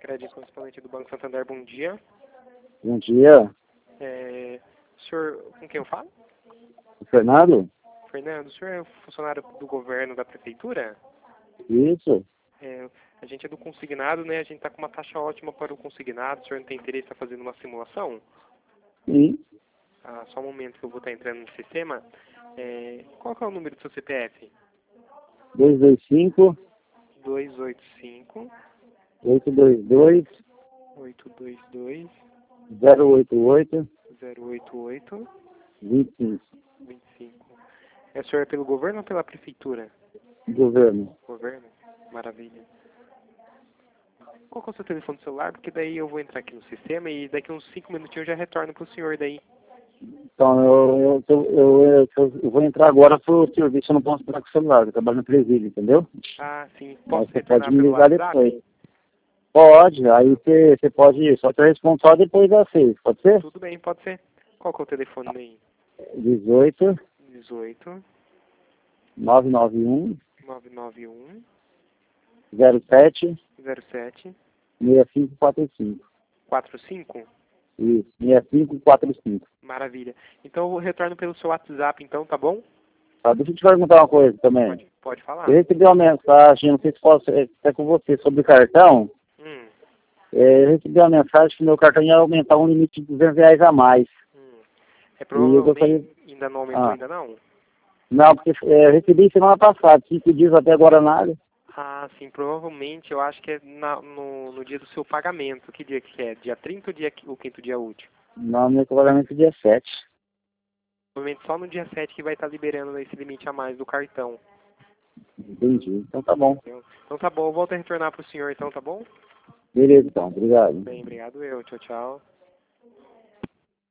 Crédito correspondente do Banco Santander, bom dia. Bom dia, Senhor, com quem eu falo? Fernando? Fernando, o senhor é funcionário do governo da prefeitura? Isso? A gente é do consignado, né? A gente está com uma taxa ótima para o consignado. O senhor não tem interesse em estar fazendo uma simulação? Sim. Só um momento que eu vou estar entrando no sistema. Qual que é o número do seu CPF? 225 285 822 822 088 088 25. 25. O senhor é pelo governo ou pela prefeitura? Governo. Governo? Maravilha. Qual que é o seu telefone celular? Porque daí eu vou entrar aqui no sistema e daqui uns 5 minutinhos eu já retorno para o senhor daí. Então, eu vou entrar agora pro serviço, eu não posso entrar com o celular, eu trabalho no presídio, entendeu? Sim. Aí Posso você pode retornar me pelo ligar WhatsApp? depois. Pode, aí você pode ir, só que eu respondo só depois das 6, pode ser? Tudo bem, pode ser. Qual que é o telefone daí? 18 18 991 991 07 07 6545. 45? Isso, 6545. Maravilha. Então eu vou retorno pelo seu WhatsApp então, tá bom? Deixa eu te perguntar uma coisa também. Pode falar. Eu recebi uma mensagem, não sei se posso é com você, sobre o cartão. Eu recebi uma mensagem que meu cartão ia aumentar um limite de R$ 200 a mais. Provavelmente eu gostaria... ainda não aumentou, ainda não? Não, porque eu recebi semana passada, 5 dias até agora nada. Sim, provavelmente eu acho que é no dia do seu pagamento. Que dia que é? Dia 30 ou o quinto dia útil? Não, meu pagamento é dia 7. Provavelmente só no dia 7 que vai estar liberando esse limite a mais do cartão. Entendi, então tá bom. Então tá bom, eu volto a retornar pro senhor então, tá bom? Beleza então, obrigado. Bem, obrigado eu. Tchau, tchau.